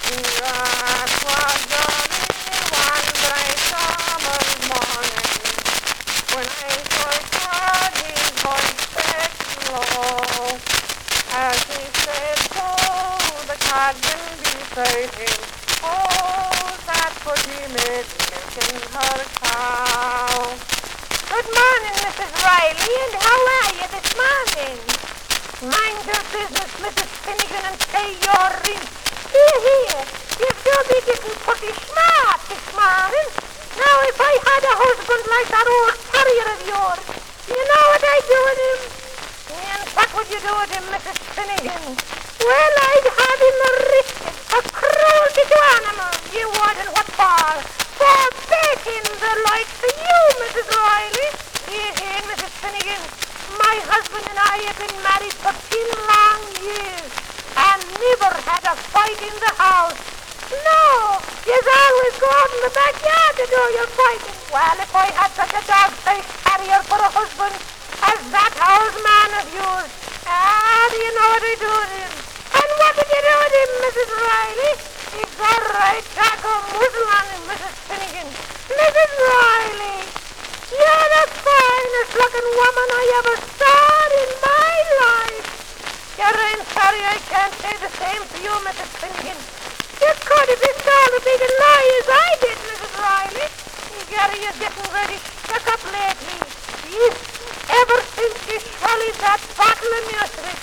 That was only one bright summer's morning when I first heard his voice speaking low, as he said to the cabin beside him, oh, that pretty maid milking her cow. Good morning, Mrs. Riley, and how are you this morning? Mind your business, Mrs. Finnegan, and pay your rent. Here, you sure be getting pretty smart this morning. Now, if I had a husband like that old terrier of yours, you know what I'd do with him? And what would you do with him, Mrs. Finnegan? Well, I'd have him arrested for cruelty to animals, you would, and what for? For baiting the likes of you, Mrs. Riley. Here, Mrs. Finnegan, my husband and I have been married for 10 long years and never had a fight in the house. No, you always go out in the backyard to do your fighting. Well, if I had such a dog-faced terrier for a husband as that old man of yours, do you know what I do with him? And what did you do with him, Mrs. Riley? He's got right tack or muzzle on him, Mrs. Finnegan. Mrs. Riley, you're the finest looking woman I ever saw in my life. I'm sorry I can't say the same for you, Mrs. Finnegan. You could if you told as big a lie as I did, Mrs. Riley. Gary is getting very stuck up lately. Yes, ever since she swallowed that bottle of nursery.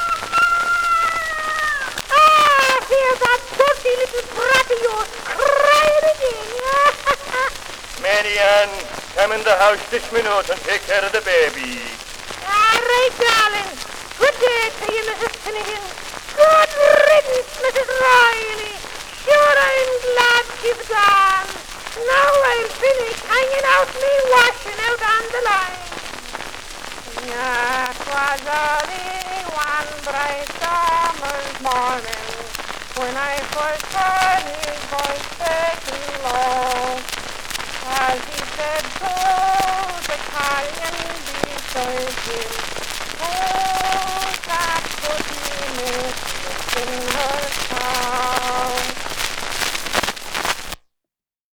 Hear that dirty little brat of yours crying again. Mary Ann, come in the house this minute and take care of the baby. All right, darling. Good day to you, Mrs. Finnegan. Good riddance, Mrs. Riley. Sure, I'm glad she's gone. Now I'll finish hanging out me washing out on the line. It was early one bright summer's morning when I first heard his voice speaking low, as he said to the carrion beside him, oh,